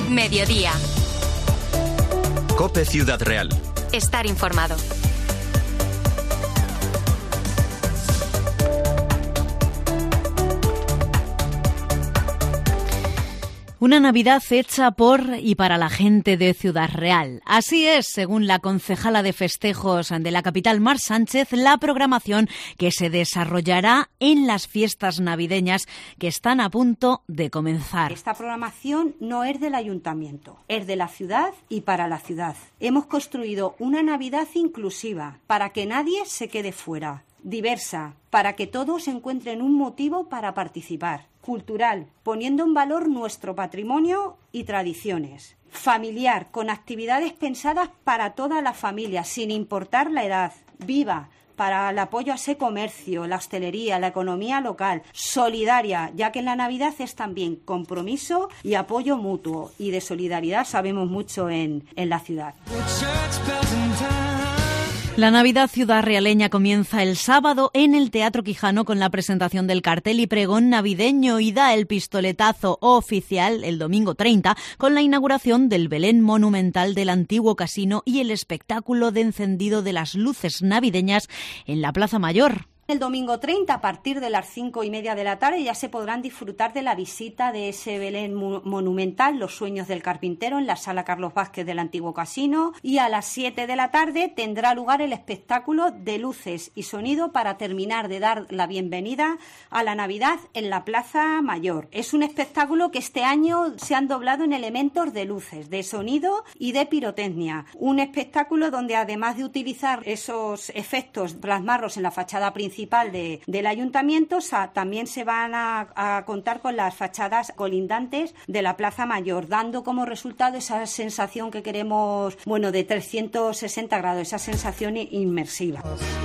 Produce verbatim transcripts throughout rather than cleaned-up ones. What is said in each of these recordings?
Mediodía. COPE Ciudad Real. Estar informado. Una Navidad hecha por y para la gente de Ciudad Real. Así es, según la concejala de festejos de la capital, Mar Sánchez, la programación que se desarrollará en las fiestas navideñas que están a punto de comenzar. Esta programación no es del ayuntamiento, es de la ciudad y para la ciudad. Hemos construido una Navidad inclusiva para que nadie se quede fuera, diversa, para que todos encuentren un motivo para participar, cultural, poniendo en valor nuestro patrimonio y tradiciones, familiar, con actividades pensadas para toda la familia, sin importar la edad, viva, para el apoyo a ese comercio, la hostelería, la economía local, solidaria, ya que en la Navidad es también compromiso y apoyo mutuo, y de solidaridad sabemos mucho en, en la ciudad. La Navidad ciudadrealeña comienza el sábado en el Teatro Quijano con la presentación del cartel y pregón navideño y da el pistoletazo oficial el domingo treinta con la inauguración del Belén monumental del antiguo casino y el espectáculo de encendido de las luces navideñas en la Plaza Mayor. El domingo treinta, a partir de las cinco y media de la tarde, ya se podrán disfrutar de la visita de ese Belén monumental, Los sueños del carpintero, en la Sala Carlos Vázquez del antiguo casino. Y a las siete de la tarde tendrá lugar el espectáculo de luces y sonido para terminar de dar la bienvenida a la Navidad en la Plaza Mayor. Es un espectáculo que este año se han doblado en elementos de luces, de sonido y de pirotecnia. Un espectáculo donde, además de utilizar esos efectos, plasmarlos en la fachada principal De, del ayuntamiento, o sea, también se van a, a contar con las fachadas colindantes de la Plaza Mayor, dando como resultado esa sensación que queremos, bueno, de trescientos sesenta grados, esa sensación inmersiva.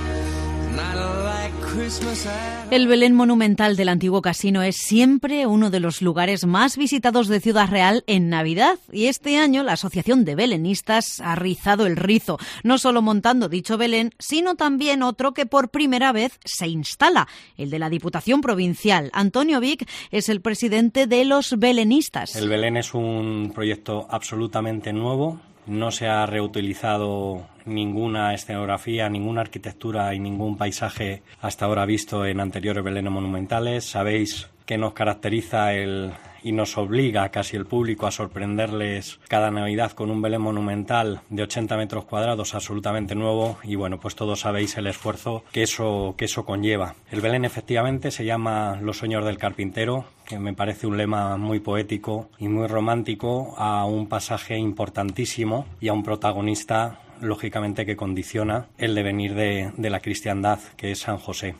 El Belén monumental del antiguo casino es siempre uno de los lugares más visitados de Ciudad Real en Navidad, y este año la Asociación de Belenistas ha rizado el rizo, no solo montando dicho Belén, sino también otro que por primera vez se instala, el de la Diputación Provincial. Antonio Vic es el presidente de los Belenistas. El Belén es un proyecto absolutamente nuevo. No se ha reutilizado ninguna escenografía, ninguna arquitectura y ningún paisaje hasta ahora visto en anteriores Belenes monumentales. Sabéis que nos caracteriza el y nos obliga casi el público a sorprenderles cada Navidad con un Belén monumental de ochenta metros cuadrados absolutamente nuevo, y bueno, pues todos sabéis el esfuerzo que eso, que eso conlleva. El Belén efectivamente se llama Los sueños del carpintero, que me parece un lema muy poético y muy romántico a un pasaje importantísimo y a un protagonista, lógicamente, que condiciona el devenir de, de la cristiandad, que es San José.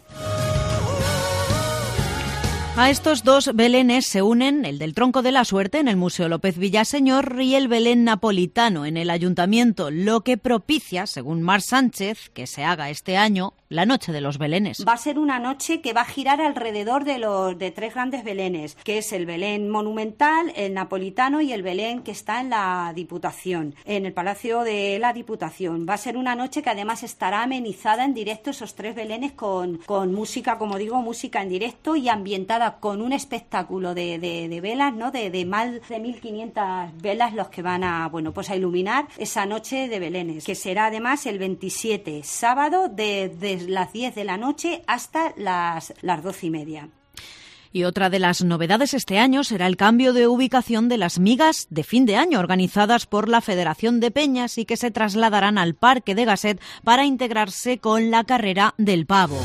A estos dos Belenes se unen el del Tronco de la Suerte en el Museo López Villaseñor y el Belén napolitano en el Ayuntamiento, lo que propicia, según Mar Sánchez, que se haga este año la Noche de los Belenes. Va a ser una noche que va a girar alrededor de los de tres grandes Belenes, que es el Belén monumental, el napolitano y el Belén que está en la Diputación, en el Palacio de la Diputación. Va a ser una noche que además estará amenizada en directo, esos tres Belenes, con, con música, como digo, música en directo y ambientada con un espectáculo de, de, de velas, ¿no? De, de más de mil quinientas velas los que van a, bueno, pues a iluminar esa noche de Belenes, que será además el veintisiete, sábado, de, de las diez de la noche hasta las, las doce y media. Y otra de las novedades este año será el cambio de ubicación de las migas de fin de año organizadas por la Federación de Peñas y que se trasladarán al Parque de Gasset para integrarse con la carrera del pavo.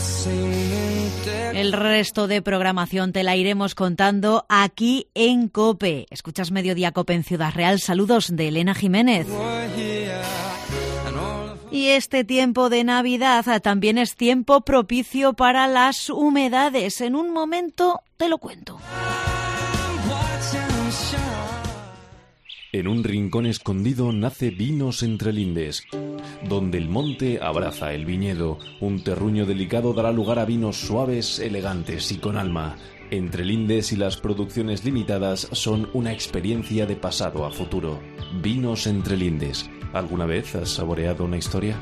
El resto de programación te la iremos contando aquí en COPE. Escuchas Mediodía COPE en Ciudad Real. Saludos de Elena Jiménez. Y este tiempo de Navidad también es tiempo propicio para las humedades. En un momento te lo cuento. En un rincón escondido nace Vinos Entre Lindes, donde el monte abraza el viñedo. Un terruño delicado dará lugar a vinos suaves, elegantes y con alma. Entre Lindes y las producciones limitadas son una experiencia de pasado a futuro. Vinos Entre Lindes. ¿Alguna vez has saboreado una historia?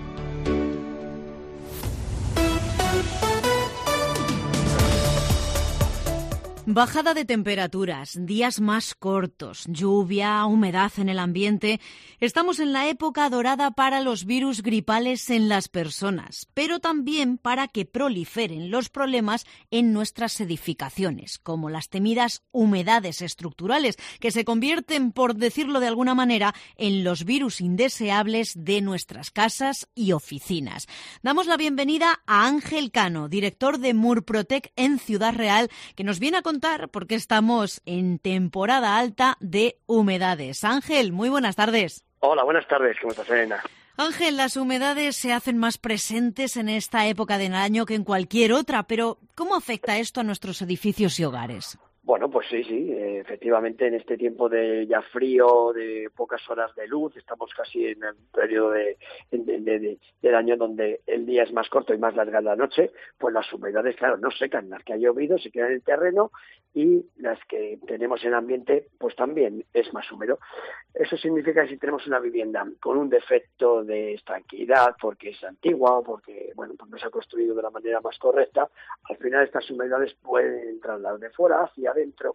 Bajada de temperaturas, días más cortos, lluvia, humedad en el ambiente. Estamos en la época dorada para los virus gripales en las personas, pero también para que proliferen los problemas en nuestras edificaciones, como las temidas humedades estructurales, que se convierten, por decirlo de alguna manera, en los virus indeseables de nuestras casas y oficinas. Damos la bienvenida a Ángel Cano, director de Murprotec en Ciudad Real, que nos viene a contar porque estamos en temporada alta de humedades. Ángel, muy buenas tardes. Hola, buenas tardes. ¿Cómo estás, Elena? Ángel, las humedades se hacen más presentes en esta época del año que en cualquier otra, pero ¿cómo afecta esto a nuestros edificios y hogares? Bueno, pues sí, sí, eh, efectivamente en este tiempo de ya frío, de pocas horas de luz, estamos casi en el periodo de, de, de, de, del año donde el día es más corto y más larga la noche, pues las humedades, claro, no secan, las que ha llovido se quedan en el terreno y las que tenemos en el ambiente, pues también es más húmedo. Eso significa que si tenemos una vivienda con un defecto de estanqueidad, porque es antigua o porque, bueno, pues no se ha construido de la manera más correcta, al final estas humedades pueden entrar de fuera hacia adentro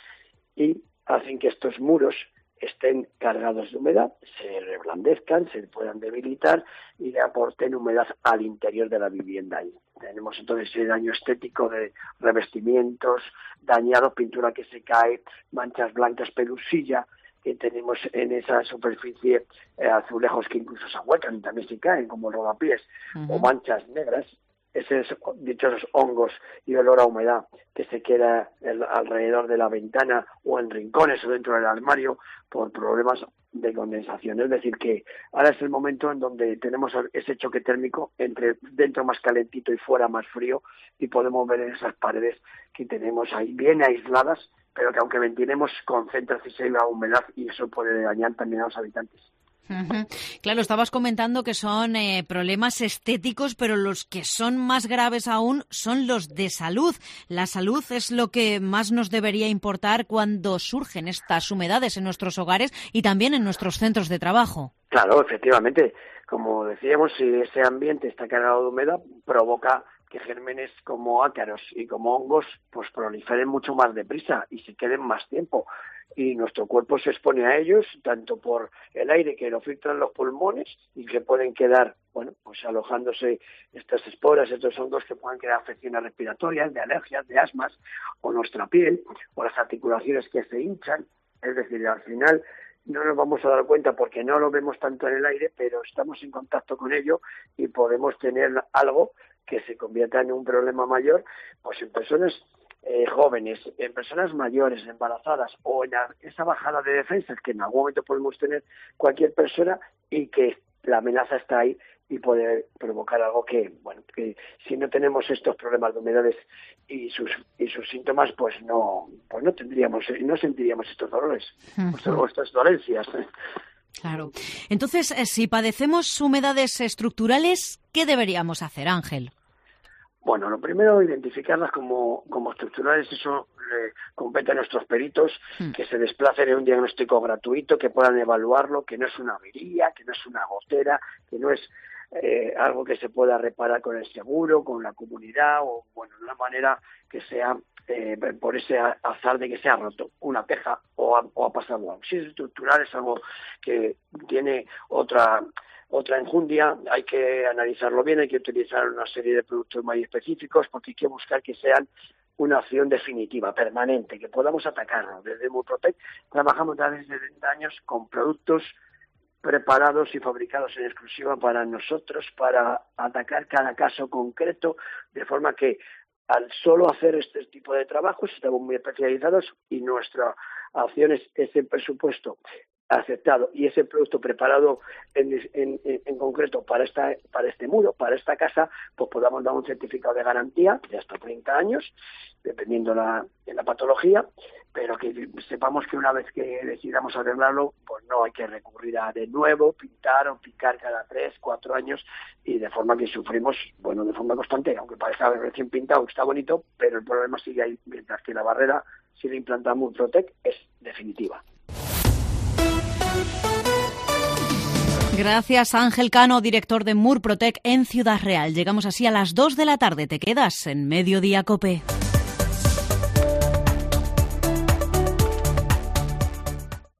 y hacen que estos muros estén cargados de humedad, se reblandezcan, se puedan debilitar y le aporten humedad al interior de la vivienda. Y tenemos entonces ese daño estético de revestimientos dañados, pintura que se cae, manchas blancas, pelusilla que tenemos en esa superficie, eh, azulejos que incluso se ahuecan y también se caen como rodapiés, uh-huh. o manchas negras. Esos dichosos hongos y olor a humedad que se queda el, alrededor de la ventana o en rincones o dentro del armario por problemas de condensación. Es decir, que ahora es el momento en donde tenemos ese choque térmico entre dentro más calentito y fuera más frío y podemos ver en esas paredes que tenemos ahí bien aisladas, pero que aunque ventilemos concentra la humedad y eso puede dañar también a los habitantes. Uh-huh. Claro, estabas comentando que son eh, problemas estéticos, pero los que son más graves aún son los de salud. La salud es lo que más nos debería importar cuando surgen estas humedades en nuestros hogares y también en nuestros centros de trabajo. Claro, efectivamente. Como decíamos, si ese ambiente está cargado de humedad, provoca que gérmenes como ácaros y como hongos pues proliferen mucho más deprisa y se queden más tiempo. Y nuestro cuerpo se expone a ellos, tanto por el aire que lo filtran los pulmones y que pueden quedar, bueno, pues alojándose estas esporas, estos hongos que pueden crear afecciones respiratorias, de alergias, de asmas, o nuestra piel, o las articulaciones que se hinchan. Es decir, al final no nos vamos a dar cuenta porque no lo vemos tanto en el aire, pero estamos en contacto con ello y podemos tener algo que se convierta en un problema mayor, pues en personas eh, jóvenes, en personas mayores, embarazadas o en la, esa bajada de defensas que en algún momento podemos tener cualquier persona y que la amenaza está ahí y puede provocar algo que, bueno, que si no tenemos estos problemas de humedades y sus y sus síntomas, pues no, pues no tendríamos, no sentiríamos estos dolores, uh-huh. o estas dolencias. Claro. Entonces, si padecemos humedades estructurales, ¿qué deberíamos hacer, Ángel? Bueno, lo primero, identificarlas como, como estructurales, eso le compete a nuestros peritos, mm. que se desplacen en un diagnóstico gratuito, que puedan evaluarlo, que no es una avería, que no es una gotera, que no es eh, algo que se pueda reparar con el seguro, con la comunidad, o bueno, de una manera que sea eh, por ese azar de que se ha roto una teja o ha, o ha pasado algo. Si es estructural, es algo que tiene otra... Otra enjundia, hay que analizarlo bien, hay que utilizar una serie de productos muy específicos porque hay que buscar que sean una acción definitiva, permanente, que podamos atacarlo. Desde Murprotec trabajamos desde treinta años con productos preparados y fabricados en exclusiva para nosotros, para atacar cada caso concreto, de forma que al solo hacer este tipo de trabajos estamos muy especializados y nuestra acción es ese presupuesto aceptado y ese producto preparado en, en, en concreto para esta para este muro, para esta casa, pues podamos dar un certificado de garantía de hasta treinta años, dependiendo la, de la patología, pero que sepamos que una vez que decidamos arreglarlo, pues no hay que recurrir a de nuevo pintar o picar cada tres, cuatro años y de forma que sufrimos, bueno, de forma constante, aunque parezca recién pintado, está bonito, pero el problema sigue ahí, mientras que la barrera, si la implantamos Murprotec, es definitiva. Gracias, Ángel Cano, director de Murprotec en Ciudad Real. Llegamos así a las dos de la tarde. Te quedas en Mediodía COPE.